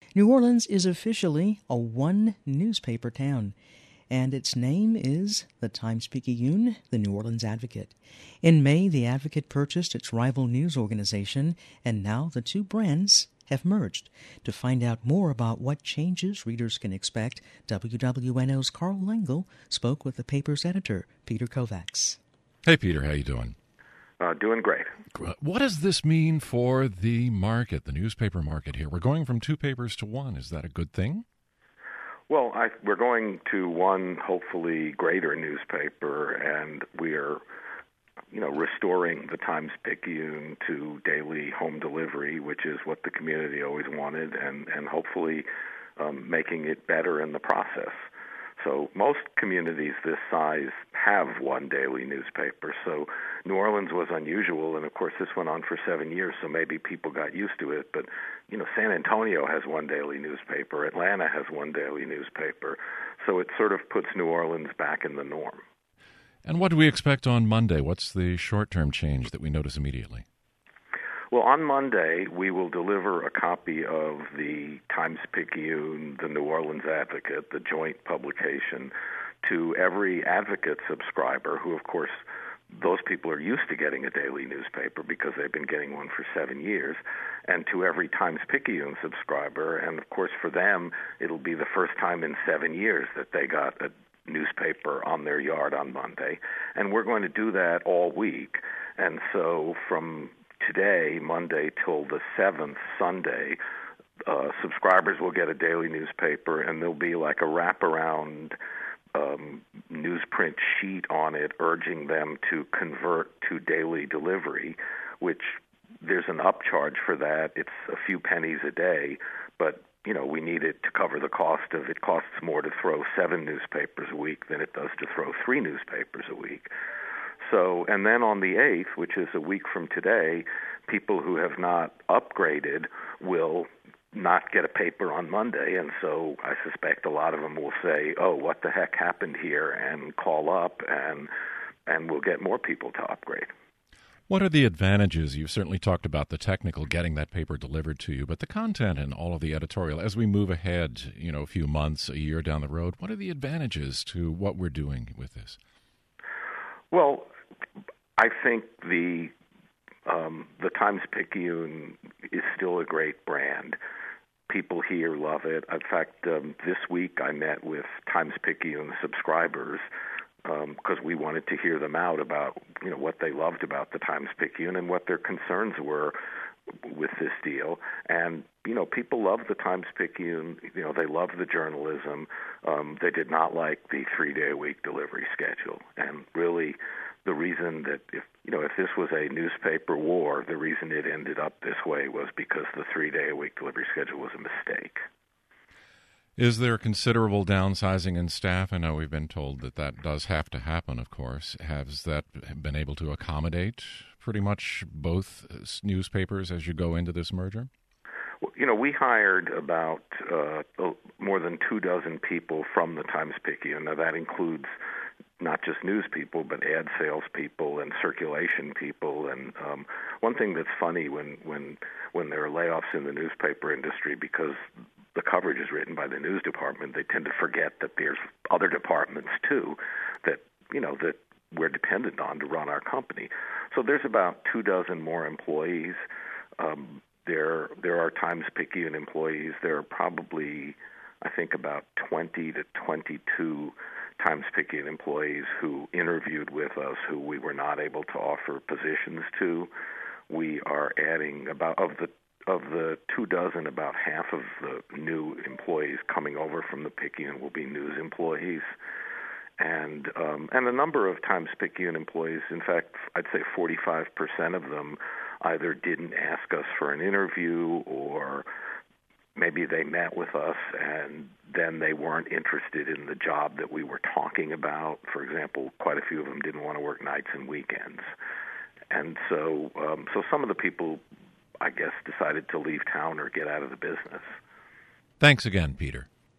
New Orleans is officially a one-newspaper town, and its name is the Times-Picayune, the New Orleans Advocate. In May, the Advocate purchased its rival news organization, and now the two brands have merged. To find out more about what changes readers can expect, WWNO's Carl Lengel spoke with the paper's editor, Peter Kovacs. Hey, Peter, how you doing? Doing great. What does this mean for the market, the newspaper market here? We're going from two papers to one. Is that a good thing? Well, we're going to one hopefully greater newspaper, and we are, restoring the Times-Picayune to daily home delivery, which is what the community always wanted, and hopefully making it better in the process. So most communities this size have one daily newspaper. So New Orleans was unusual, and of course this went on for 7 years, so maybe people got used to it. But, San Antonio has one daily newspaper. Atlanta has one daily newspaper. So it sort of puts New Orleans back in the norm. And what do we expect on Monday? What's the short-term change that we notice immediately? Well, on Monday, we will deliver a copy of the Times-Picayune, the New Orleans Advocate, the joint publication, to every Advocate subscriber who, of course, those people are used to getting a daily newspaper because they've been getting one for 7 years, and to every Times-Picayune subscriber. And, of course, for them, it'll be the first time in 7 years that they got a newspaper on their yard on Monday. And we're going to do that all week. And so from today, Monday, till the 7th, Sunday, subscribers will get a daily newspaper, and there'll be like a wraparound newsprint sheet on it urging them to convert to daily delivery, which there's an upcharge for that. It's a few pennies a day, but we need it to cover the cost of it. Costs more to throw 7 newspapers a week than it does to throw 3 newspapers a week. So, and then on the 8th, which is a week from today, people who have not upgraded will not get a paper on Monday, and so I suspect a lot of them will say, oh, what the heck happened here, and call up, and we'll get more people to upgrade. What are the advantages? You've certainly talked about the technical, getting that paper delivered to you, but the content and all of the editorial, as we move ahead, a few months, a year down the road, what are the advantages to what we're doing with this? Well, I think the Times-Picayune is still a great brand. People here love it. In fact, this week I met with Times-Picayune subscribers because we wanted to hear them out about what they loved about the Times-Picayune and what their concerns were with this deal. And people love the Times-Picayune. They love the journalism. They did not like the 3-day-a-week delivery schedule. And really, the reason that if this was a newspaper war, the reason it ended up this way was because the 3-day-a-week delivery schedule was a mistake. Is there considerable downsizing in staff? I know we've been told that does have to happen, of course. Has that been able to accommodate pretty much both newspapers as you go into this merger? Well, we hired about more than 24 people from the Times-Picayune. Now, that includes not just news people, but ad sales people and circulation people. And one thing that's funny when there are layoffs in the newspaper industry, because the coverage is written by the news department, they tend to forget that there's other departments too that we're dependent on to run our company. So there's about 24 more employees. There are Times-Picayune employees. There are probably, I think, about 20 to 22 Times-Picayune employees who interviewed with us who we were not able to offer positions to. We are adding of the 24, about half of the new employees coming over from the Picayune will be news employees. And a number of Times-Picayune employees, in fact, I'd say 45% of them either didn't ask us for an interview, or maybe they met with us and then they weren't interested in the job that we were talking about. For example, quite a few of them didn't want to work nights and weekends. And so some of the people, I guess, decided to leave town or get out of the business. Thanks again, Peter.